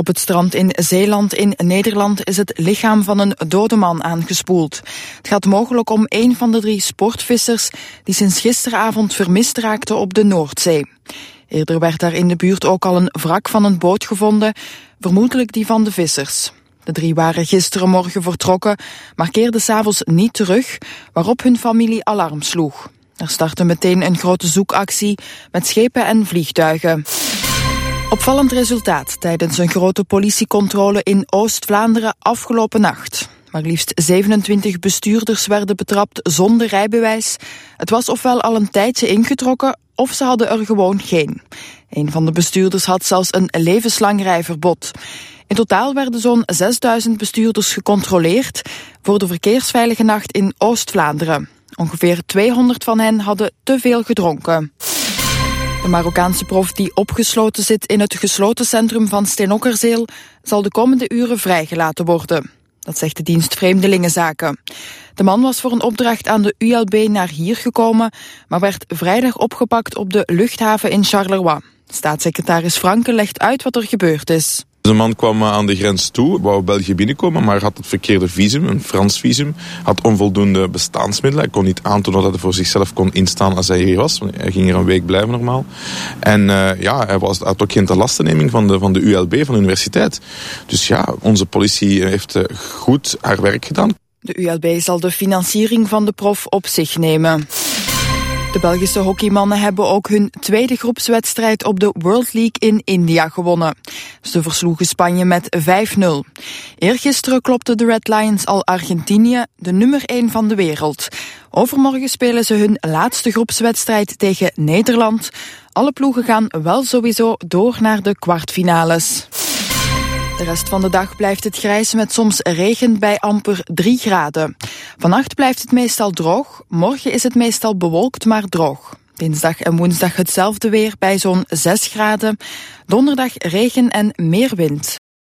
Op het strand in Zeeland in Nederland is het lichaam van een dode man aangespoeld. Het gaat mogelijk om een van de 3 sportvissers die sinds gisteravond vermist raakten op de Noordzee. Eerder werd daar in de buurt ook al een wrak van een boot gevonden, vermoedelijk die van de vissers. De 3 waren gisterenmorgen vertrokken, maar keerden 's avonds niet terug, waarop hun familie alarm sloeg. Er startte meteen een grote zoekactie met schepen en vliegtuigen. Opvallend resultaat tijdens een grote politiecontrole in Oost-Vlaanderen afgelopen nacht. Maar liefst 27 bestuurders werden betrapt zonder rijbewijs. Het was ofwel al een tijdje ingetrokken, of ze hadden er gewoon geen. Een van de bestuurders had zelfs een levenslang rijverbod. In totaal werden zo'n 6000 bestuurders gecontroleerd voor de verkeersveilige nacht in Oost-Vlaanderen. Ongeveer 200 van hen hadden te veel gedronken. De Marokkaanse prof die opgesloten zit in het gesloten centrum van Steenokkerzeel zal de komende uren vrijgelaten worden. Dat zegt de dienst Vreemdelingenzaken. De man was voor een opdracht aan de ULB naar hier gekomen, maar werd vrijdag opgepakt op de luchthaven in Charleroi. Staatssecretaris Franke legt uit wat er gebeurd is. De man kwam aan de grens toe, wou België binnenkomen, maar had het verkeerde visum, een Frans visum. Had onvoldoende bestaansmiddelen. Hij kon niet aantonen dat hij voor zichzelf kon instaan als hij hier was. Hij ging er een week blijven normaal. En hij had ook geen tenlastenneming van de ULB, van de universiteit. Dus ja, onze politie heeft goed haar werk gedaan. De ULB zal de financiering van de prof op zich nemen. De Belgische hockeymannen hebben ook hun tweede groepswedstrijd op de World League in India gewonnen. Ze versloegen Spanje met 5-0. Eergisteren klopte de Red Lions al Argentinië, de nummer 1 van de wereld. Overmorgen spelen ze hun laatste groepswedstrijd tegen Nederland. Alle ploegen gaan wel sowieso door naar de kwartfinales. De rest van de dag blijft het grijs met soms regen bij amper 3 graden. Vannacht blijft het meestal droog. Morgen is het meestal bewolkt, maar droog. Dinsdag en woensdag hetzelfde weer bij zo'n 6 graden. Donderdag regen en meer wind.